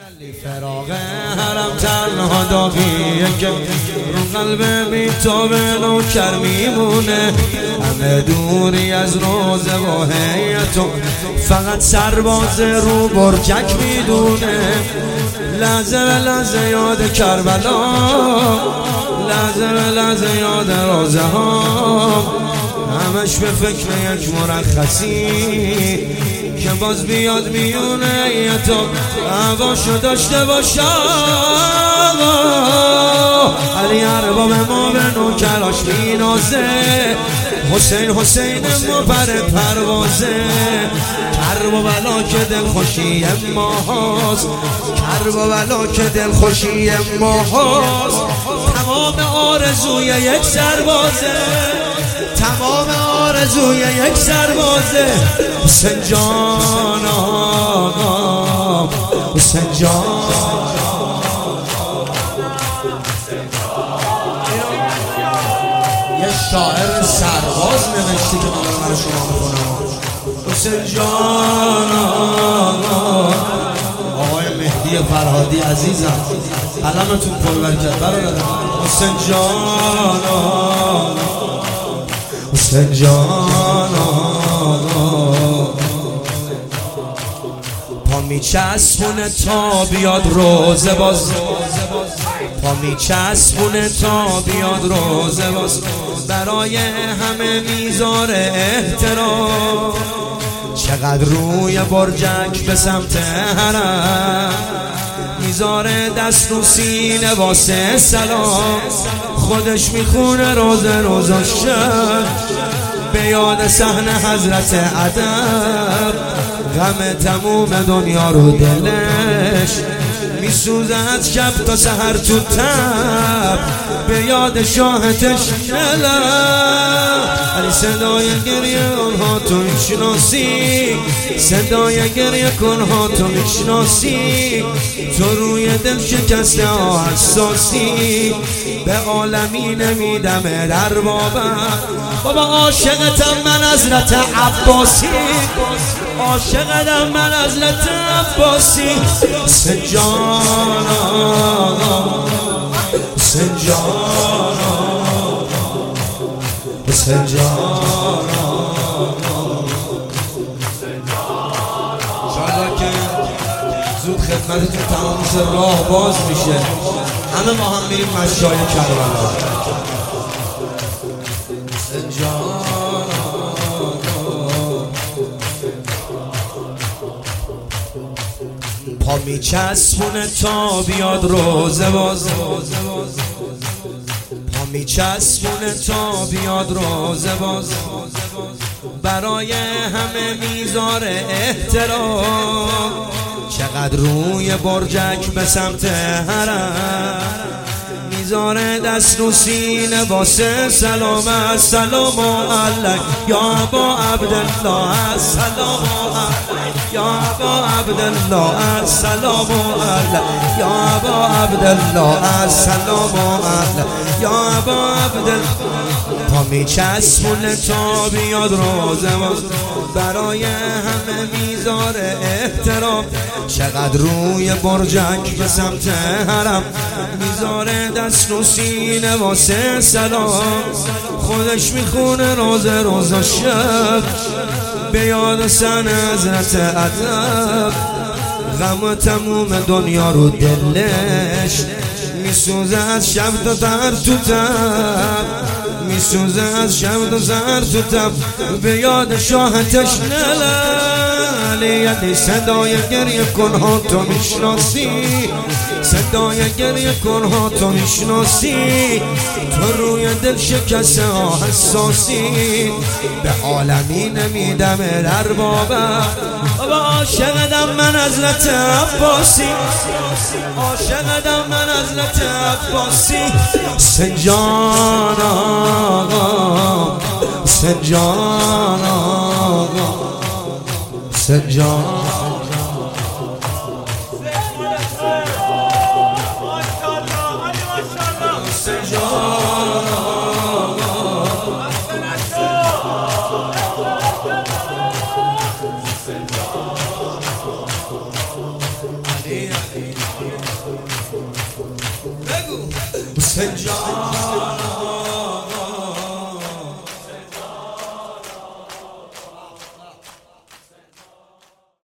فراغ حرم تنها داغیه که رو قلب میتابه نوکر میمونه، همه دوری از روزه و حیطو، فقط سرباز رو برجک میدونه. لحظه به لحظه یاد کربلا، لحظه به لحظه یاد روزه ها، همش به فکر یک مرخصی که باز بیاد میونه یه تو هواشو داشته باشم. علی ارباب ما به نوکراش مینازه، حسین حسین ما بر پروازه، کرب و بلا که دل خوشی ما هاست، کرب و بلا که دل خوشی ما هاست. تمام آرزوی یک سربازه، تمام آرزوی یک سربازه. حسین جان آقا، حسین جان، یه شاعر سرباز نوشته که من برای شما میکنم. حسین جان آقا، آقای مهدی فرهادی عزیزم، قلمتون پربرکت برادرم. حسین جان آقا، حسین جان آقا، پا میچسبونه تا بیاد روزه باز، پا میچسبونه تا بیاد روزه باز، برای همه میذاره احترام. چقدر روی برجک به سمت حرم میذاره دست رو سینه واسه سلام، خودش میخونه روزه شب به یاد صحنه حضرت ادب. غم تموم دنیا رو دلش میسوزه از شب تا سحر تو تب به یاد شاهدش علی. صدای گریه اونها تو میشناسی، صدای گریه کنها تو میشناسی، تو روی دل شکسته ها حساسی، به عالمی نمیدم در بابا عاشقتم من حضرت عباسی، عاشقتم من حضرت عباسی. حسین جان آقا، حسین جان آقا، حسین جان آقا. شاید که زود خدمتتون تمام میشه، راه باز میشه، همه ما هم میریم مشای کربلا. حسین جان پا میچسبونه تا بیاد روزه باز، پا میچسبونه تا بیاد روزه باز، برای همه میذاره احترام. چقدر روی برجک به سمت حرم میذاره دست رو سینه واسه سلام. السلام علیک یا ابا عبدالله، السلام علیک یا ابا عبدالله، السلام علیک یا ابا عبدالله، السلام علیک یا ابا عبدالله. پا میچسبونه تا بیاد روزه باز، برای همه میذاره احترام. چقدر روی برجک به سمت حرم میذاره دست رو سینه واسه سلام، خودش میخونه روزه شب به یاد سن حضرت ادب. غم تموم دنیا رو دلش میسوزه از شب تا سحر تو تب، میسوزه از شب تا سحر تو تب به یاد شاهدش علی. صدای گریه کنها تو میشناسی، صدای گریه کنها تو میشناسی، تو روی دل شکسته ها حساسی، به عالمی نمیدم در بابا عاشقتم من حضرت عباسی، عاشقتم من حضرت عباسی. حسین جان آقا، حسین جان آقا، حسین جان علی حسین جان